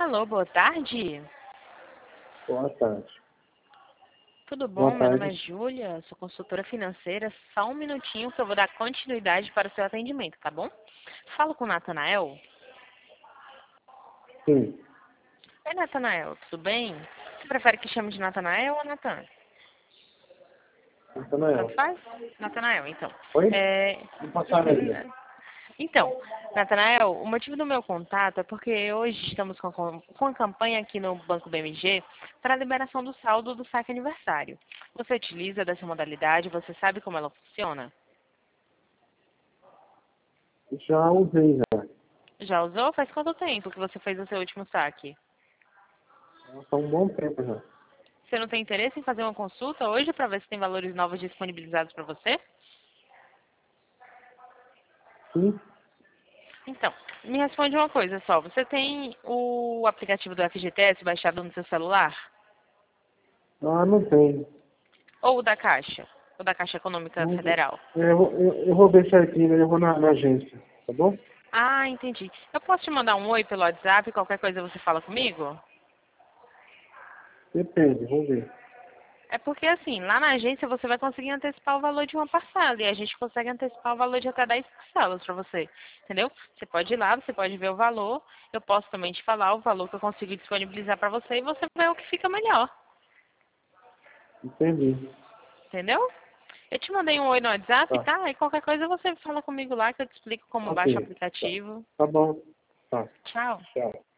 Alô, boa tarde. Boa tarde. Tudo bom? Boa Meu nome é tarde. Júlia, sou consultora financeira. Só um minutinho que eu vou dar continuidade para o seu atendimento, tá bom? Falo com o Natanael. Sim, Oi, Natanael, tudo bem? Você prefere que chame de Natanael ou Natan? Tanto Natanael. faz? Natanael, então. Oi? É... Me passaram aí. Então, Natanael, o motivo do meu contato é porque hoje estamos com a campanha aqui no Banco BMG para a liberação do saldo do saque aniversário. Você utiliza dessa modalidade? Você sabe como ela funciona? Já usei já. Já usou? Faz quanto tempo que você fez o seu último saque? Há um bom tempo já. Você não tem interesse em fazer uma consulta hoje para ver se tem valores novos disponibilizados para você? Sim? Então, me responde uma coisa só. Você tem o aplicativo do FGTS baixado no seu celular? Ah, não tem. Ou o da Caixa? O da Caixa Econômica Não, Federal? eu vou ver certinho, eu vou na agência, tá bom? Ah, entendi. Eu posso te mandar um oi pelo WhatsApp? Qualquer coisa você fala comigo? Depende, vou ver. É porque assim, lá na agência você vai conseguir antecipar o valor de uma parcela e a gente consegue antecipar o valor de até 10 parcelas para você, entendeu? Você pode ir lá, você pode ver o valor, eu posso também te falar o valor que eu consigo disponibilizar para você e você vê o que fica melhor, Entendi. entendeu? Eu te mandei um oi no WhatsApp, Tá. tá? E qualquer coisa você fala comigo lá que eu te explico como baixa o Ok. Tá, aplicativo. tá bom. Tá. Tchau. Tchau.